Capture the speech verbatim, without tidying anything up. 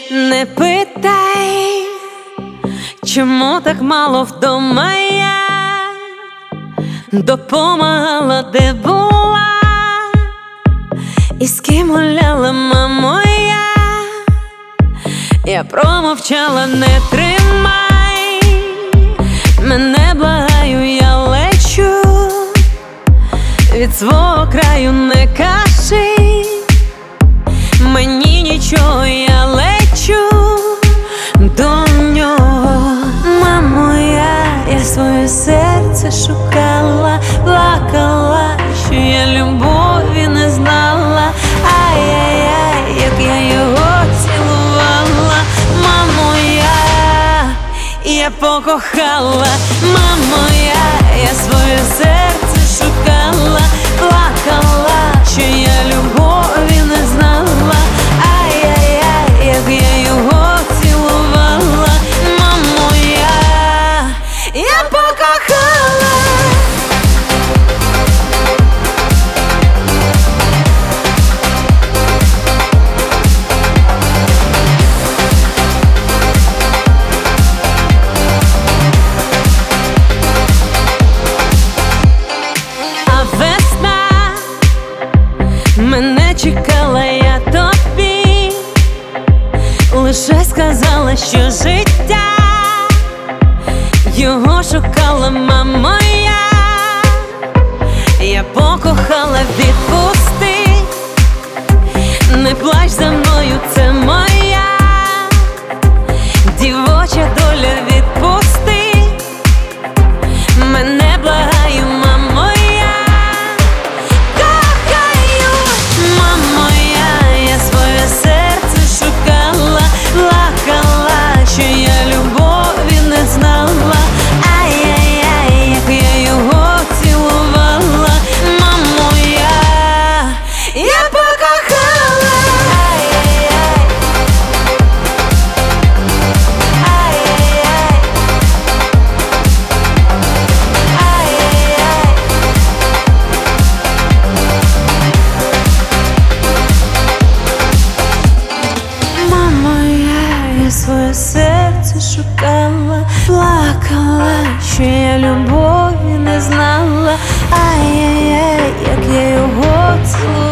Не питай, чому так мало вдома я допомагала, де була, і з ким гуляла, мамо, я Я промовчала, не тримай мене, благаю, я лечу від свого краю, не кажи мені нічого, я лечу до нього. Мамо, я, я своє серце шукала, плакала, що я любові не знала. Ай-яй-яй, як я його цілувала. Мамо, я, я покохала. Мамо, я, я своє серце шукала, плакала, що я любові не знала. Ай-яй-яй, як я його цілувала. Мамо, я, я покохала. Мене чекала, я тобі лише сказала, що життя його шукала, мамо, я Я покохала, відпусти, не плач за мною, це моя дівоча доля, відпусти мене, благаю, мамо, я що я любові не знала. Ай-яй-яй, як я його цілувала. Мамо, я, я покохала. Ай-яй-яй, ай-яй-яй, ай-яй-яй. Мамо, я, я своє серце шукала, плакала, що я любові не знала. Ай-яй-яй, як я його цілувала.